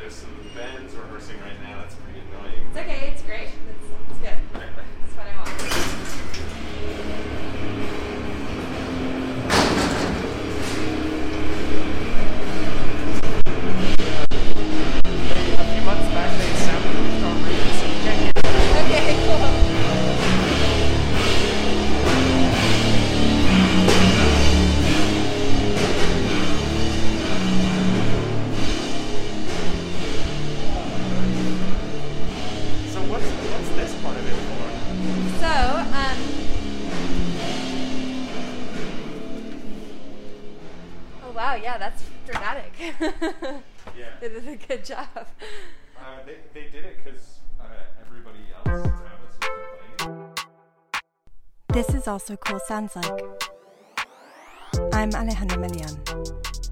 this. So the band's rehearsing right now. That's pretty annoying. It's okay. It's great. It's good. That's what I want. A few months back, they soundproofed our radio, so you can't hear it. Okay, cool. So what's this part of it for? So, oh wow, yeah, that's dramatic. Yeah. They did a good job. They did it because everybody else around us was complaining. This is Also Cool Sounds Like. I'm Alejandra Melian.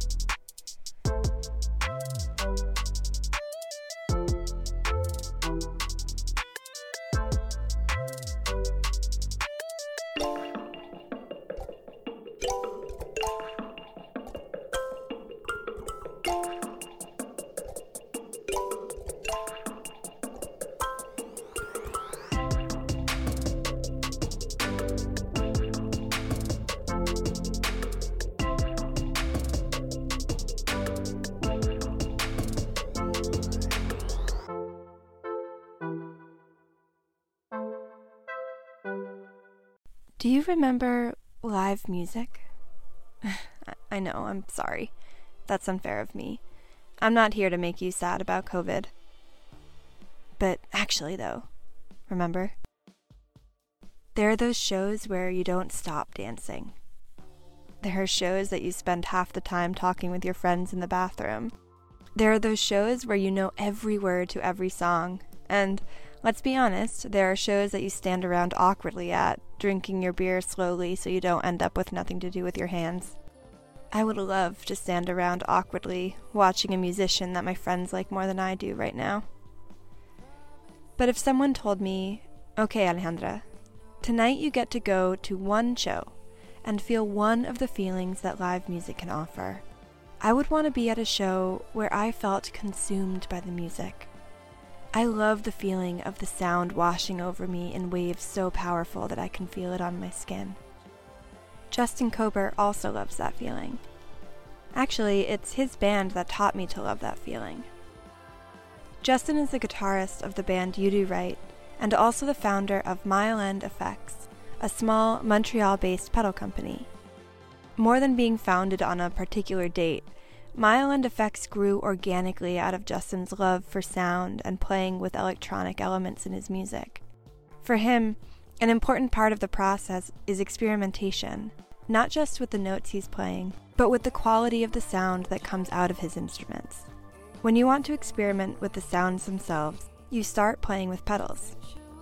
Do you remember live music? I know, I'm sorry. That's unfair of me. I'm not here to make you sad about COVID. But actually, though, remember? There are those shows where you don't stop dancing. There are shows that you spend half the time talking with your friends in the bathroom. There are those shows where you know every word to every song. And let's be honest, there are shows that you stand around awkwardly at, drinking your beer slowly so you don't end up with nothing to do with your hands. I would love to stand around awkwardly, watching a musician that my friends like more than I do right now. But if someone told me, okay, Alejandra, tonight you get to go to one show and feel one of the feelings that live music can offer, I would want to be at a show where I felt consumed by the music. I love the feeling of the sound washing over me in waves so powerful that I can feel it on my skin. Justin Kober also loves that feeling. Actually, it's his band that taught me to love that feeling. Justin is the guitarist of the band You Do Right, and also the founder of Mile End Effects, a small Montreal-based pedal company. More than being founded on a particular date, Mile End Effects grew organically out of Justin's love for sound and playing with electronic elements in his music. For him, an important part of the process is experimentation, not just with the notes he's playing, but with the quality of the sound that comes out of his instruments. When you want to experiment with the sounds themselves, you start playing with pedals.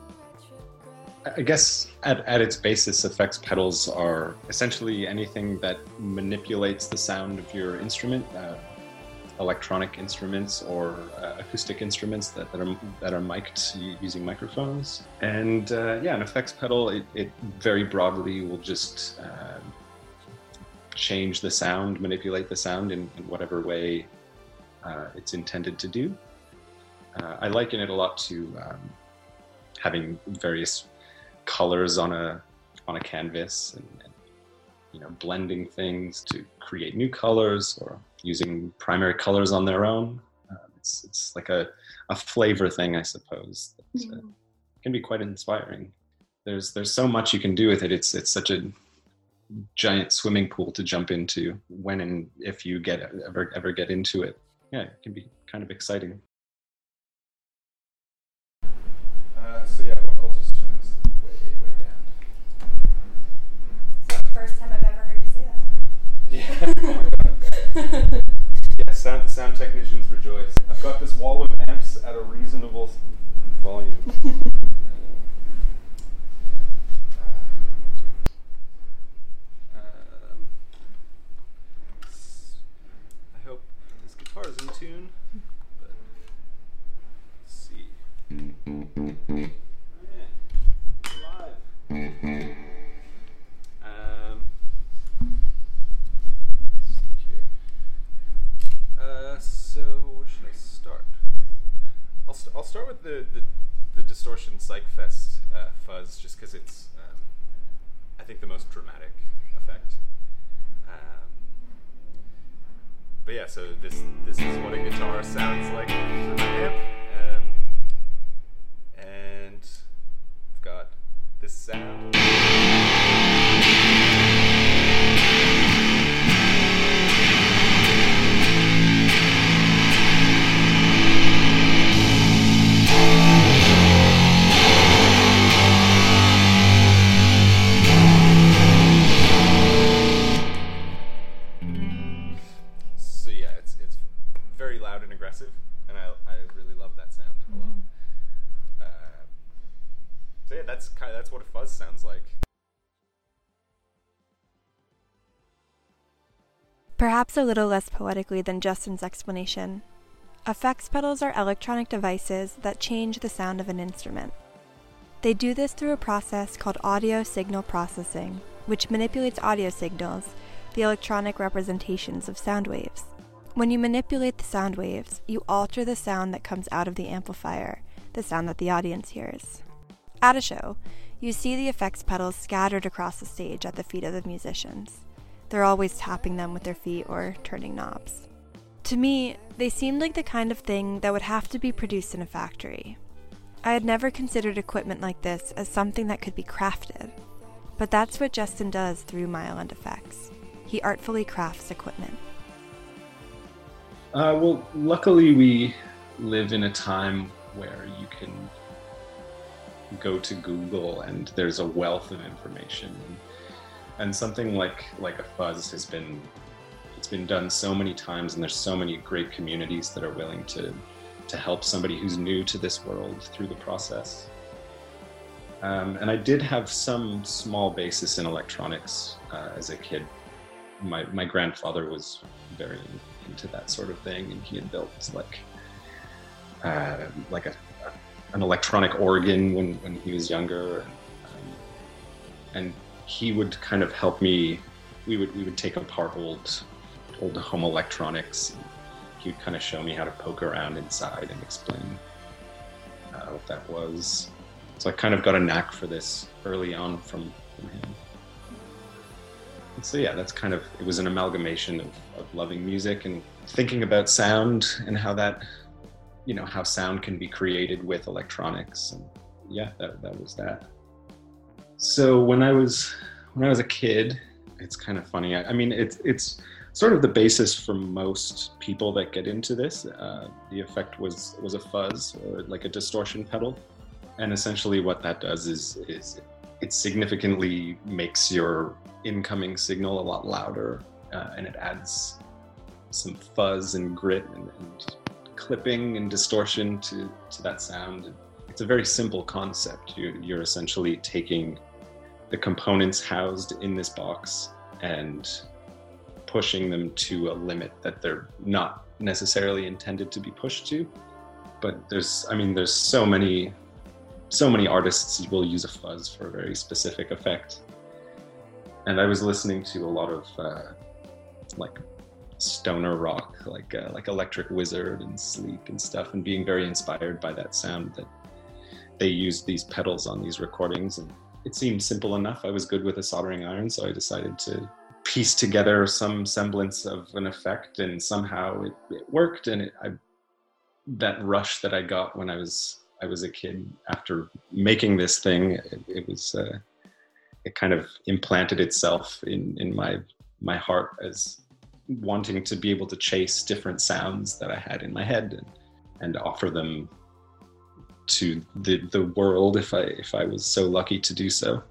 I guess at its basis, effects pedals are essentially anything that manipulates the sound of your instrument, electronic instruments or acoustic instruments that are mic'd using microphones. And an effects pedal, it very broadly will just change the sound, manipulate the sound in whatever way it's intended to do. I liken it a lot to having various colors on a canvas and blending things to create new colors or using primary colors on their own. It's like a flavor thing, I suppose, that can be quite inspiring. There's so much you can do with it. It's such a giant swimming pool to jump into when and if you ever get into it. Yeah, it can be kind of exciting. I'll just turn this way down. It's the first time I've ever heard you say that. Yeah. Oh my God. Yeah, sound technicians rejoice. I've got this wall of amps at a reasonable volume. I hope this guitar is in tune. But let's see. Live. Let's see here. So where should I start? I'll start with the Distortion Psychfest fuzz, just because it's I think the most dramatic effect. But yeah, so this is what a guitar sounds like through my amp, and I've got this sound. Very loud and aggressive, and I really love that sound a lot. So yeah, that's what a fuzz sounds like. Perhaps a little less poetically than Justin's explanation, effects pedals are electronic devices that change the sound of an instrument. They do this through a process called audio signal processing, which manipulates audio signals, the electronic representations of sound waves. When you manipulate the sound waves, you alter the sound that comes out of the amplifier, the sound that the audience hears. At a show, you see the effects pedals scattered across the stage at the feet of the musicians. They're always tapping them with their feet or turning knobs. To me, they seemed like the kind of thing that would have to be produced in a factory. I had never considered equipment like this as something that could be crafted, but that's what Justin does through Mile-End Effects. He artfully crafts equipment. Well, luckily we live in a time where you can go to Google and there's a wealth of information, and something like a fuzz it's been done so many times, and there's so many great communities that are willing to help somebody who's new to this world through the process. And I did have some small basis in electronics as a kid. My grandfather was very into that sort of thing, and he had built an electronic organ when he was younger, and he would kind of help me. We would take apart old home electronics. He would kind of show me how to poke around inside and explain what that was. So I kind of got a knack for this early on from him. And so yeah, that's kind of, it was an amalgamation of loving music and thinking about sound and how that, how sound can be created with electronics. And yeah, that was that. So when I was a kid, it's kind of funny. I mean, it's sort of the basis for most people that get into this. The effect was a fuzz, or like a distortion pedal. And essentially what that does is it significantly makes your incoming signal a lot louder, and it adds some fuzz and grit and clipping and distortion to that sound. It's a very simple concept. You're essentially taking the components housed in this box and pushing them to a limit that they're not necessarily intended to be pushed to. But there's so many artists will use a fuzz for a very specific effect. And I was listening to a lot of stoner rock, like Electric Wizard and Sleep and stuff, and being very inspired by that sound that they used these pedals on these recordings. And it seemed simple enough. I was good with a soldering iron, so I decided to piece together some semblance of an effect, and somehow it worked. And that rush that I got when I was a kid after making this thing, it kind of implanted itself in my heart as wanting to be able to chase different sounds that I had in my head and offer them to the world if I was so lucky to do so.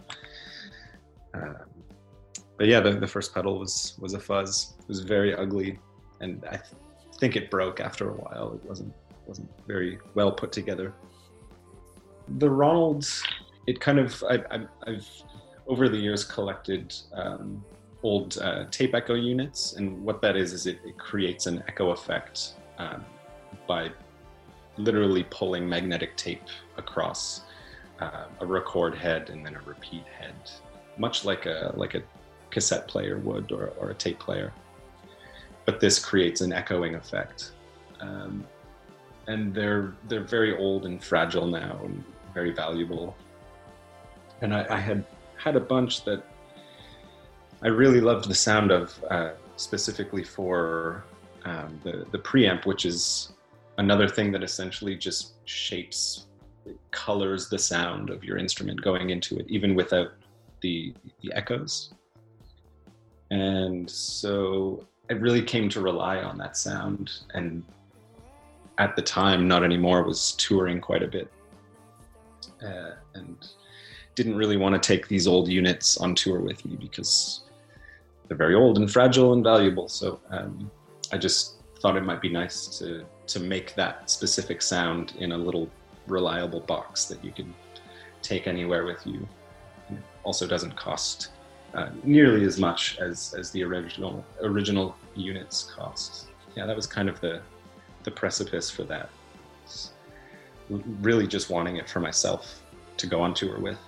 But yeah, the first pedal was a fuzz. It was very ugly, and I think it broke after a while. It wasn't very well put together. The Ronald, it kind of, I've over the years collected old tape echo units, and what that is it creates an echo effect by literally pulling magnetic tape across a record head and then a repeat head, much like a cassette player would, or a tape player. But this creates an echoing effect. and they're very old and fragile now, and very valuable. And I had a bunch that I really loved the sound of, specifically for the preamp, which is another thing that essentially just colors the sound of your instrument going into it, even without the echoes. And so I really came to rely on that sound, and at the time, not anymore, was touring quite a bit, and didn't really want to take these old units on tour with me because they're very old and fragile and valuable. So I just thought it might be nice to make that specific sound in a little reliable box that you can take anywhere with you. And it also doesn't cost nearly as much as the original units cost. Yeah, that was kind of the precipice for that. Really just wanting it for myself to go on tour with.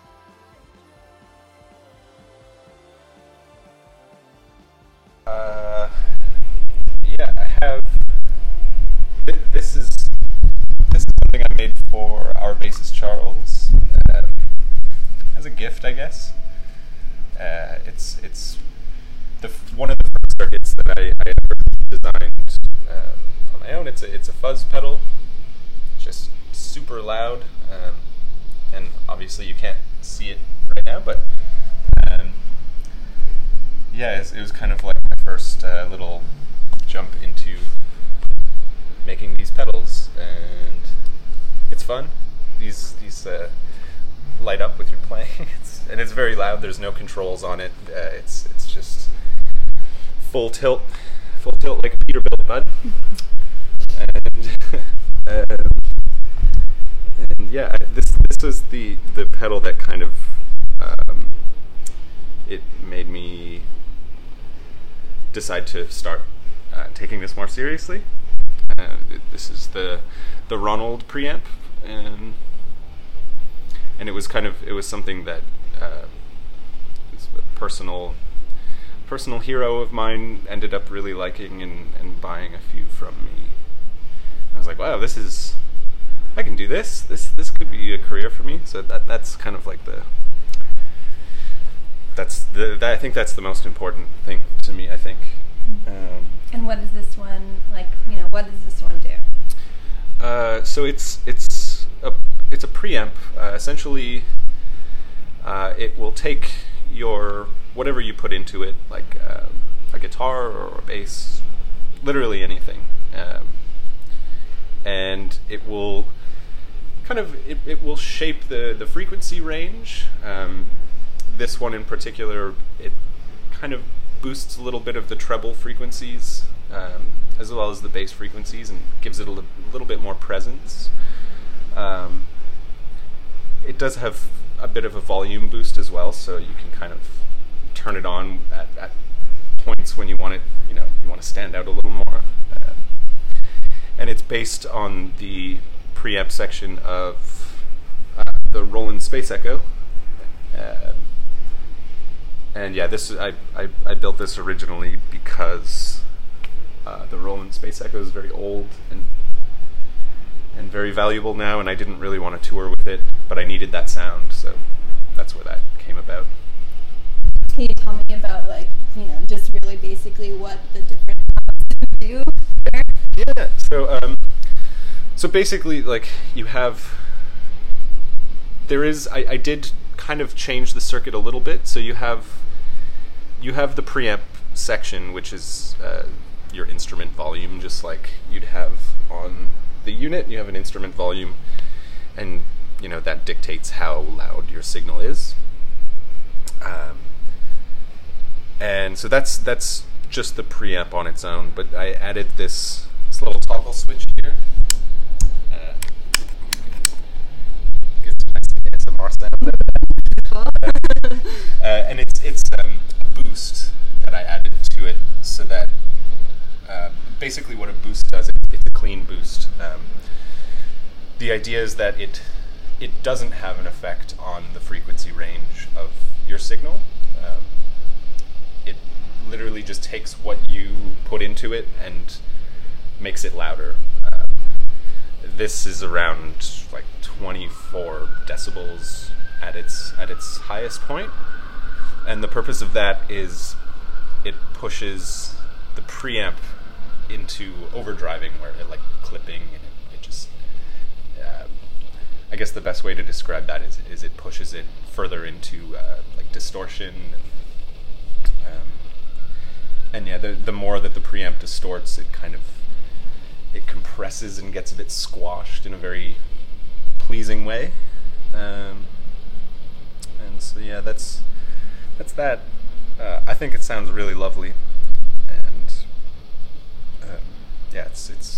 Yeah, I have. This is something I made for our bassist Charles as a gift, I guess. It's one of the first circuits that I ever designed on my own. It's a fuzz pedal, just super loud, and obviously you can't see it right now, but yeah, it was kind of like my first little jump into making these pedals, and it's fun. These light up with your playing, and it's very loud. There's no controls on it. It's just full tilt like a Peterbilt bud. And yeah, this was the pedal that kind of it made me decide to start taking this more seriously. This is the Ronald preamp, and it was something that it's a personal hero of mine ended up really liking and buying a few from me. I was like, wow, I can do this. This could be a career for me. So that's kind of like I think that's the most important thing to me, I think. And what is this one like? What does this one do? So it's a preamp. Essentially, it will take your whatever you put into it, like a guitar or a bass, literally anything, and it will it will shape the frequency range. This one in particular, it kind of boosts a little bit of the treble frequencies, as well as the bass frequencies, and gives it a little bit more presence. It does have a bit of a volume boost as well, so you can kind of turn it on at points when you want it, you want to stand out a little more. And it's based on the preamp section of the Roland Space Echo. And yeah, I built this originally because the Roland Space Echo is very old and very valuable now, and I didn't really want to tour with it, but I needed that sound, so that's where that came about. Can you tell me about just really basically what the different do there? Yeah, so basically, you have, I did kind of change the circuit a little bit. So you have the preamp section, which is your instrument volume, just like you'd have on the unit. You have an instrument volume, and that dictates how loud your signal is. And so that's just the preamp on its own. But I added this little toggle switch here. Gets a nice ASMR sound. And it's a boost that I added to it, so that basically what a boost does, it's a clean boost. The idea is that it doesn't have an effect on the frequency range of your signal. It literally just takes what you put into it and makes it louder. this is around like 24 decibels at its highest point, and the purpose of that is it pushes the preamp into overdriving, where it like clipping, and it just I guess the best way to describe that is it pushes it further into like distortion, and yeah, the more that the preamp distorts, it compresses and gets a bit squashed in a very pleasing way, and so yeah, that's that. I think it sounds really lovely, and yeah,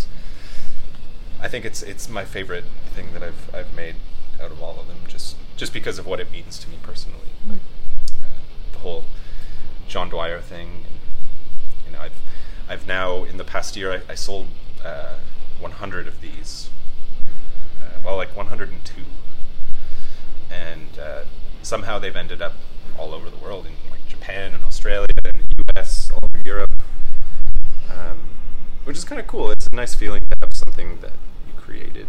I think it's my favorite thing that I've made out of all of them, just because of what it means to me personally. Like, the whole John Dwyer thing. You know, I've now, in the past year, I sold 100 of these. Like 102, and somehow they've ended up all over the world, in like Japan and Australia and the US, all over Europe, which is kind of cool. It's a nice feeling to have something that you created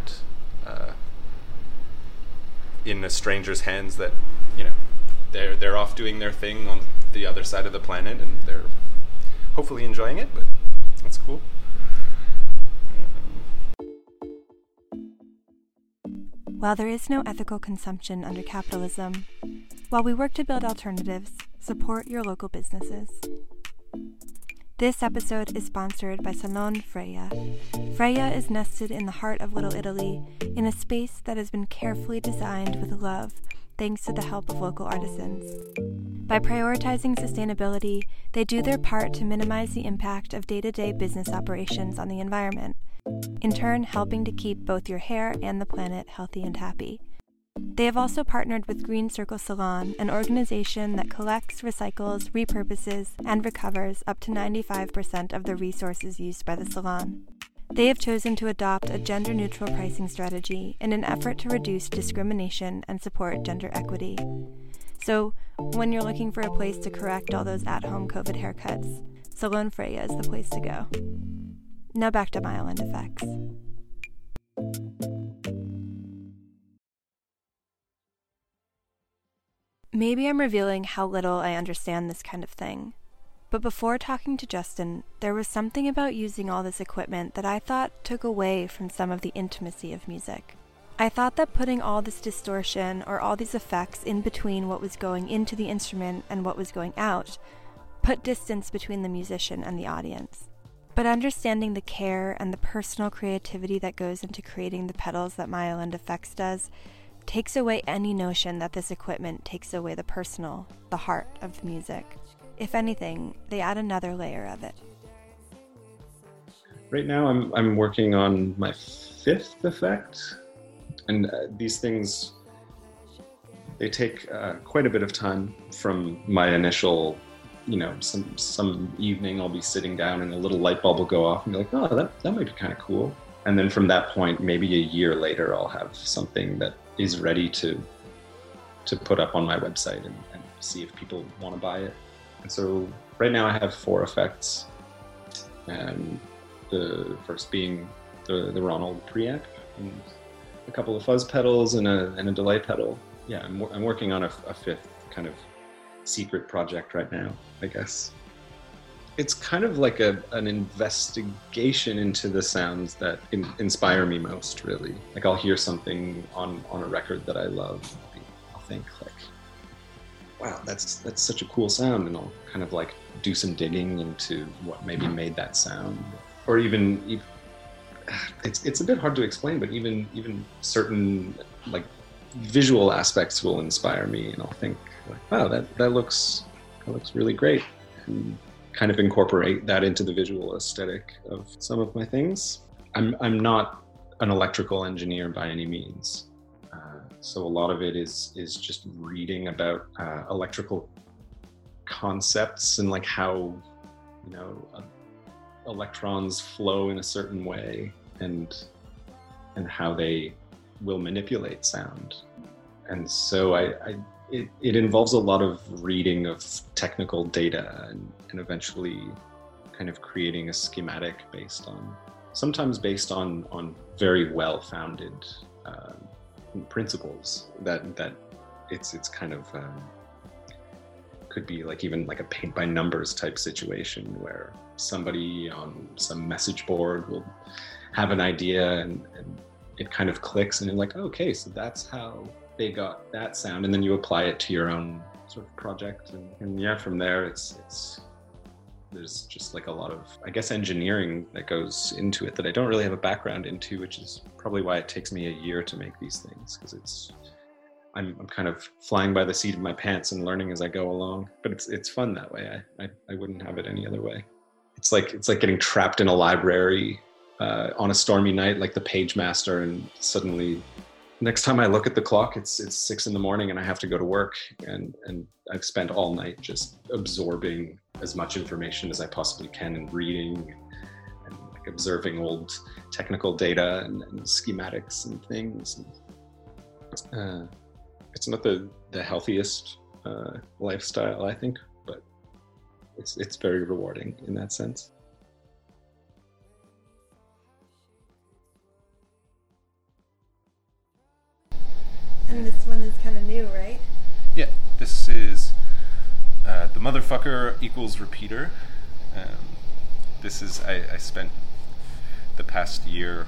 in a stranger's hands, that, you know, they're off doing their thing on the other side of the planet, and they're hopefully enjoying it, but that's cool. While there is no ethical consumption under capitalism, while we work to build alternatives, support your local businesses. This episode is sponsored by Salon Freya. Freya is nested in the heart of Little Italy, in a space that has been carefully designed with love, thanks to the help of local artisans. By prioritizing sustainability, they do their part to minimize the impact of day-to-day business operations on the environment, in turn helping to keep both your hair and the planet healthy and happy. They have also partnered with Green Circle Salon, an organization that collects, recycles, repurposes, and recovers up to 95% of the resources used by the salon. They have chosen to adopt a gender-neutral pricing strategy in an effort to reduce discrimination and support gender equity. So, when you're looking for a place to correct all those at-home COVID haircuts, Salon Freya is the place to go. Now back to My Island Effects. Maybe I'm revealing how little I understand this kind of thing, but before talking to Justin, there was something about using all this equipment that I thought took away from some of the intimacy of music. I thought that putting all this distortion or all these effects in between what was going into the instrument and what was going out put distance between the musician and the audience. But understanding the care and the personal creativity that goes into creating the pedals that My Island Effects does takes away any notion that this equipment takes away the personal, the heart of the music. If anything, they add another layer of it. Right now I'm working on my 5th effect, and these things, they take quite a bit of time from my initial, you know, some evening I'll be sitting down and a little light bulb will go off and be like, oh, that might be kind of cool. And then from that point, maybe a year later, I'll have something that is ready to put up on my website and see if people want to buy it. And so right now I have 4 effects. And the first being the Ronald preamp, and a couple of fuzz pedals and a delay pedal. Yeah, I'm working on a 5th kind of secret project right now, I guess. It's kind of like an investigation into the sounds that inspire me most, really. Like, I'll hear something on a record that I love, I'll think like, wow, that's such a cool sound, and I'll kind of like do some digging into what maybe made that sound. Or even it's a bit hard to explain, but even certain like visual aspects will inspire me, and I'll think like, wow, that looks really great, and kind of incorporate that into the visual aesthetic of some of my things. I'm not an electrical engineer by any means, so a lot of it is just reading about electrical concepts and like how, you know, electrons flow in a certain way, and how they will manipulate sound. And so it involves a lot of reading of technical data and eventually kind of creating a schematic based on sometimes based on very well-founded principles that it's kind of could be like even like a paint by numbers type situation where somebody on some message board will have an idea and it kind of clicks and you're like, okay, so that's how they got that sound, and then you apply it to your own sort of project, and yeah, from there there's just like a lot of, I guess, engineering that goes into it that I don't really have a background into, which is probably why it takes me a year to make these things, because I'm kind of flying by the seat of my pants and learning as I go along. But it's fun that way. I wouldn't have it any other way. It's like getting trapped in a library on a stormy night, like the page master, and suddenly next time I look at the clock, it's 6 a.m. and I have to go to work, and I've spent all night just absorbing as much information as I possibly can and reading and like observing old technical data and schematics and things. It's not the healthiest lifestyle, I think, but it's very rewarding in that sense. And this one is kind of new, right? Yeah, this is the motherfucker equals repeater. This is, I spent the past year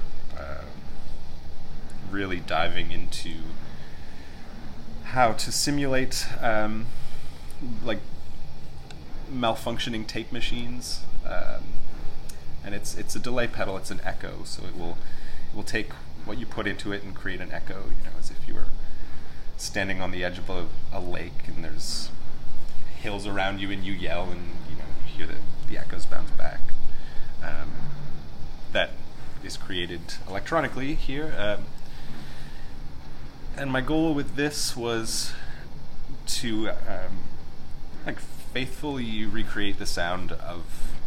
really diving into how to simulate like malfunctioning tape machines, and it's a delay pedal. It's an echo, so it will take what you put into it and create an echo, as if you were standing on the edge of a lake and there's hills around you and you yell and you hear the echoes bounce back. That is created electronically here. And my goal with this was to like faithfully recreate the sound of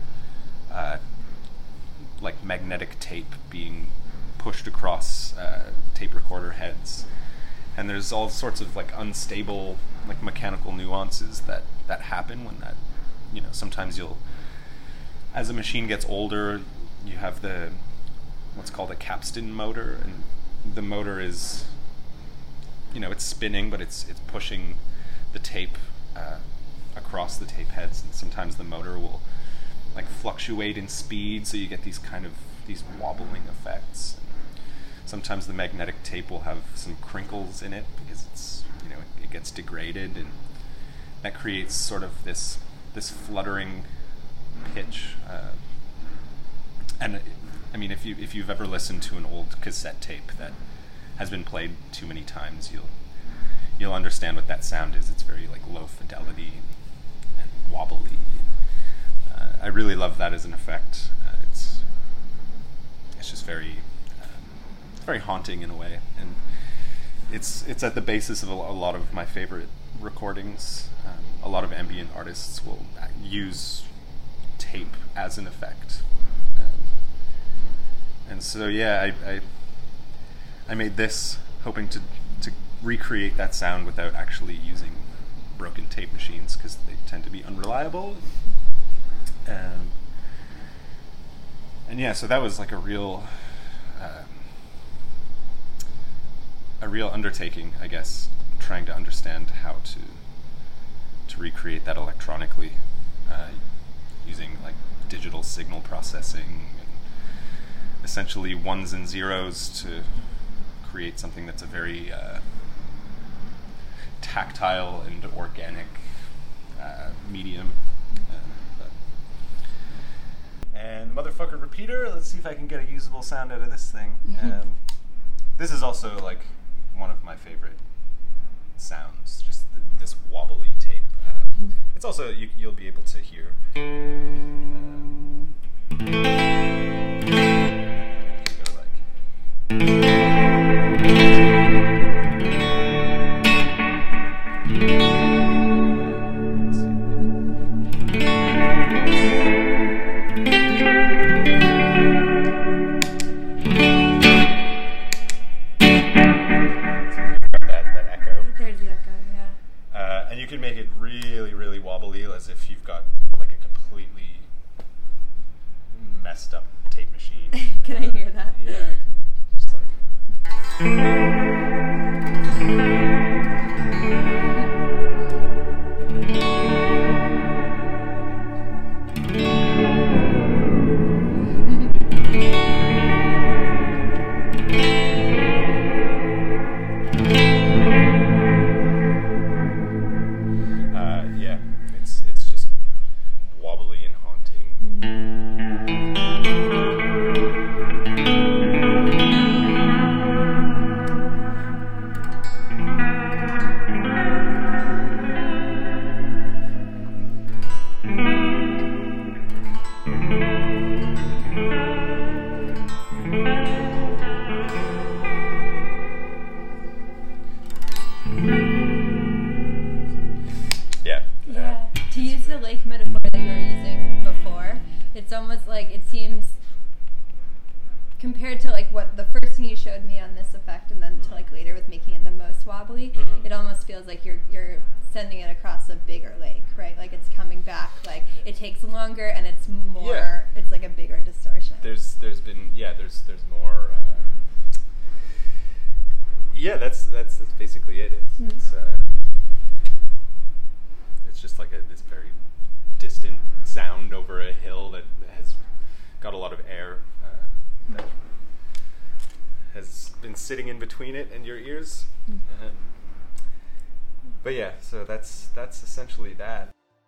like magnetic tape being pushed across tape recorder heads. And there's all sorts of like unstable, like mechanical nuances that happen when that, sometimes as a machine gets older, you have what's called a capstan motor, and the motor is, it's spinning, but it's pushing the tape across the tape heads, and sometimes the motor will like fluctuate in speed, so you get these wobbling effects. Sometimes the magnetic tape will have some crinkles in it because it's, it gets degraded, and that creates sort of this fluttering pitch. And I mean, if you've ever listened to an old cassette tape that has been played too many times, you'll understand what that sound is. It's very like low fidelity and wobbly. I really love that as an effect. It's just very haunting in a way, and it's at the basis of a lot of my favorite recordings. A lot of ambient artists will use tape as an effect, and so yeah, I made this hoping to recreate that sound without actually using broken tape machines, because they tend to be unreliable. And yeah, so that was like a real undertaking, I guess, trying to understand how to recreate that electronically, using like digital signal processing and essentially ones and zeros to create something that's a very tactile and organic medium. And motherfucker repeater, let's see if I can get a usable sound out of this thing. This is also like one of my favorite sounds, just this wobbly tape. It's also, you'll be able to hear. Go like. You can make it really, really wobbly, as if you've got like a completely messed messed up tape machine. Can I hear that? Yeah, I can just like. Yeah, it's just wobbly and haunting. Yeah. Yeah. To use the lake metaphor that you were using before, it's almost like it seems compared to like what the first thing you showed me on this effect and then to like later with making it the most wobbly, it almost feels like you're sending it across a bigger lake, right? Like it's coming back, like it takes longer and it's more, Yeah. it's like a bigger distortion. There's there's more. Yeah, that's basically it. It's just like this very distant sound over a hill that has got a lot of air that has been sitting in between it and your ears. But yeah, so that's essentially that.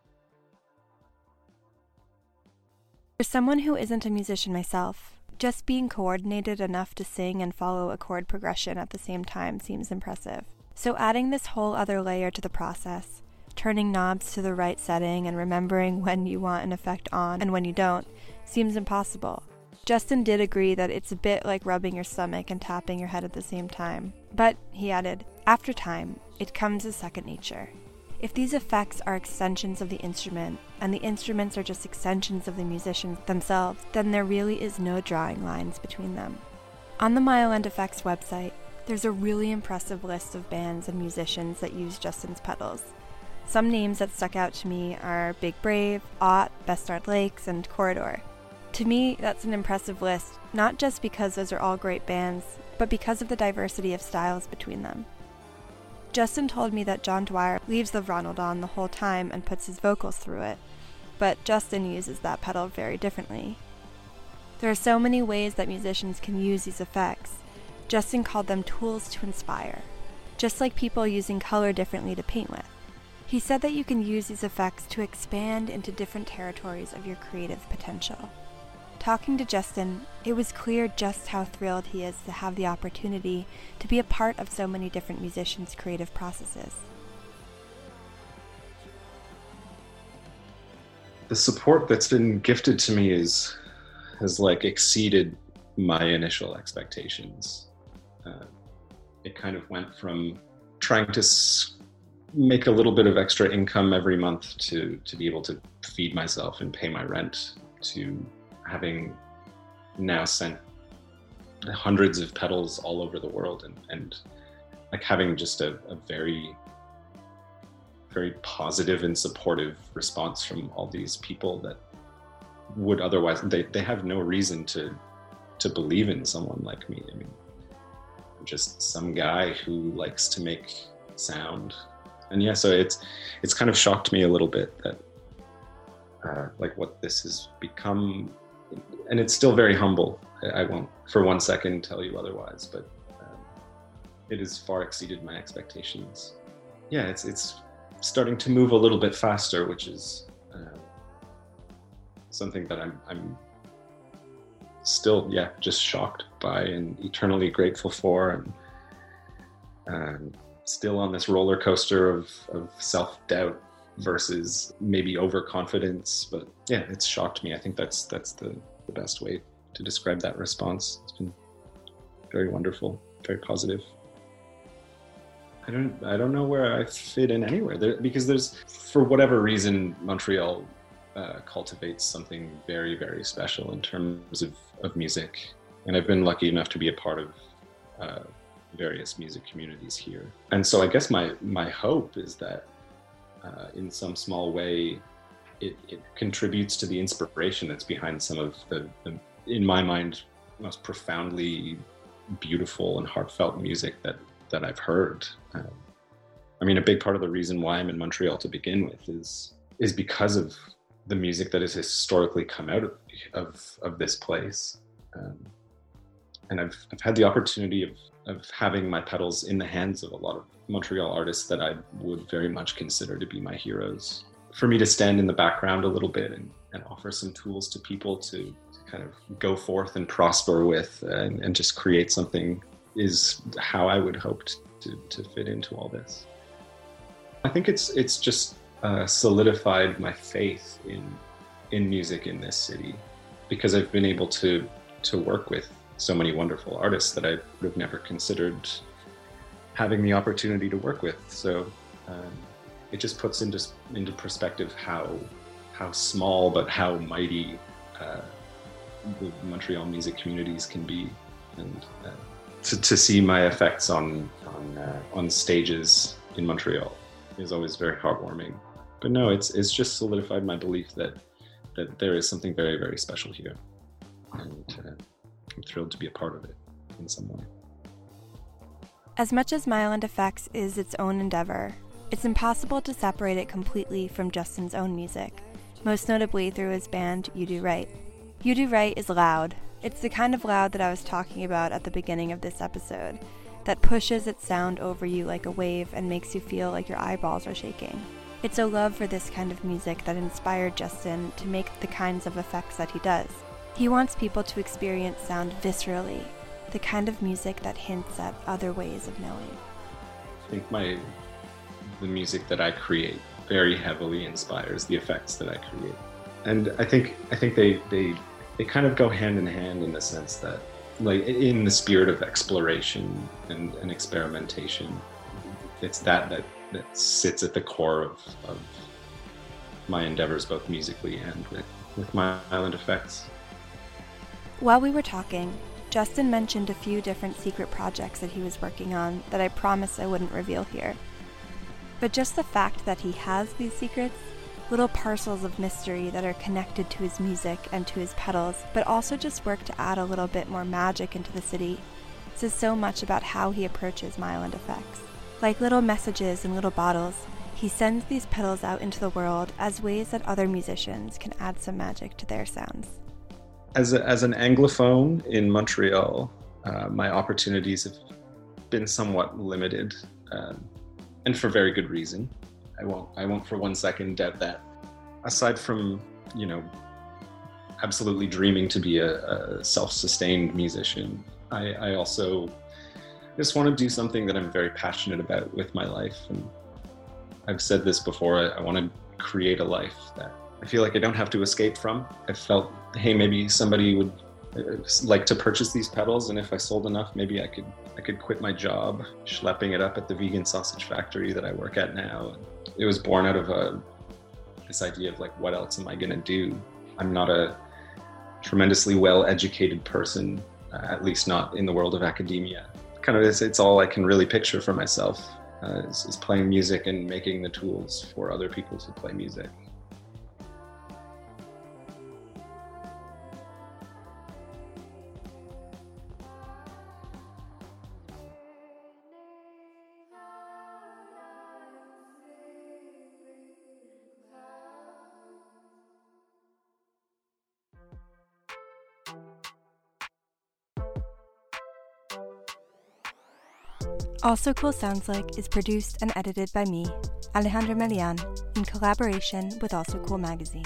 For someone who isn't a musician myself, just being coordinated enough to sing and follow a chord progression at the same time seems impressive. So adding this whole other layer to the process, turning knobs to the right setting and remembering when you want an effect on and when you don't, seems impossible. Justin did agree that it's a bit like rubbing your stomach and tapping your head at the same time. But, he added, after time, it comes as second nature. If these effects are extensions of the instrument, and the instruments are just extensions of the musicians themselves, then there really is no drawing lines between them. On the Mile End Effects website, there's a really impressive list of bands and musicians that use Justin's pedals. Some names that stuck out to me are Big Brave, Ott, Bestard Lakes, and Corridor. To me, that's an impressive list, not just because those are all great bands, but because of the diversity of styles between them. Justin told me that John Dwyer leaves the Ronald on the whole time and puts his vocals through it, but Justin uses that pedal very differently. There are so many ways that musicians can use these effects. Justin called them tools to inspire, just like people using color differently to paint with. He said that you can use these effects to expand into different territories of your creative potential. Talking to Justin, it was clear just how thrilled he is to have the opportunity to be a part of so many different musicians' creative processes. The support that's been gifted to me has like exceeded my initial expectations. It kind of went from trying to make a little bit of extra income every month to be able to feed myself and pay my rent, to having now sent hundreds of pedals all over the world and like having just a very, very positive and supportive response from all these people that would otherwise, they have no reason to believe in someone like me. I mean, I'm just some guy who likes to make sound. And yeah, so it's kind of shocked me a little bit that like what this has become. And it's still very humble. I won't for one second tell you otherwise, but it has far exceeded my expectations. Yeah, it's starting to move a little bit faster, which is something that I'm still, just shocked by and eternally grateful for, and still on this roller coaster of self-doubt versus maybe overconfidence. But yeah, it's shocked me. I think that's the best way to describe that response. It's been very wonderful, very positive. I don't know where I fit in anywhere there, because there's, for whatever reason, Montreal cultivates something very, very special in terms of music, and I've been lucky enough to be a part of various music communities here. And so I guess my hope is that in some small way it contributes to the inspiration that's behind some of the in my mind, most profoundly beautiful and heartfelt music that I've heard. I mean, a big part of the reason why I'm in Montreal to begin with is because of the music that has historically come out of this place. And I've had the opportunity of having my pedals in the hands of a lot of Montreal artists that I would very much consider to be my heroes. For me to stand in the background a little bit and offer some tools to people to kind of go forth and prosper with and just create something is how I would hope to fit into all this. I think it's just solidified my faith in music in this city, because I've been able to work with so many wonderful artists that I would have never considered having the opportunity to work with. So it just puts into perspective how small but how mighty the Montreal music communities can be, and to see my effects on stages in Montreal is always very heartwarming. But no, it's just solidified my belief that there is something very, very special here, and I'm thrilled to be a part of it in some way. As much as Myland Effects is its own endeavor, it's impossible to separate it completely from Justin's own music, most notably through his band You Do Right. You Do Right is loud. It's the kind of loud that I was talking about at the beginning of this episode, that pushes its sound over you like a wave and makes you feel like your eyeballs are shaking. It's a love for this kind of music that inspired Justin to make the kinds of effects that he does. He wants people to experience sound viscerally, the kind of music that hints at other ways of knowing. I think the music that I create very heavily inspires the effects that I create. And I think they kind of go hand in hand in the sense that, like, in the spirit of exploration and experimentation, it's that sits at the core of my endeavors, both musically and with Myland Effects. While we were talking, Justin mentioned a few different secret projects that he was working on that I promised I wouldn't reveal here. But just the fact that he has these secrets, little parcels of mystery that are connected to his music and to his pedals, but also just work to add a little bit more magic into the city, says so much about how he approaches Myland Effects. Like little messages in little bottles, he sends these pedals out into the world as ways that other musicians can add some magic to their sounds. As an Anglophone in Montreal, my opportunities have been somewhat limited, and for very good reason. I won't for one second doubt that. Aside from, absolutely dreaming to be a self-sustained musician, I also just want to do something that I'm very passionate about with my life. And I've said this before, I want to create a life that I feel like I don't have to escape from. I felt, hey, maybe somebody would like to purchase these pedals, and if I sold enough, maybe I could quit my job schlepping it up at the vegan sausage factory that I work at now. It was born out of this idea of, like, what else am I gonna do? I'm not a tremendously well-educated person, at least not in the world of academia. Kind of it's all I can really picture for myself, is playing music and making the tools for other people to play music. Also Cool Sounds Like is produced and edited by me, Alejandra Melian, in collaboration with Also Cool Magazine.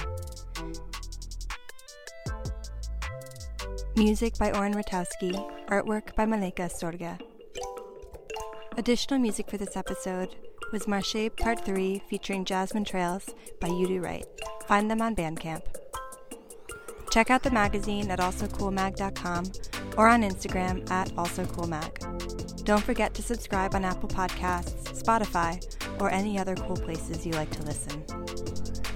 Music by Oren Ratowski, artwork by Maleka Astorga. Additional music for this episode was Marché Part 3 featuring Jasmine Trails by You Do Right. Find them on Bandcamp. Check out the magazine at alsocoolmag.com or on Instagram at alsocoolmag. Don't forget to subscribe on Apple Podcasts, Spotify, or any other cool places you like to listen.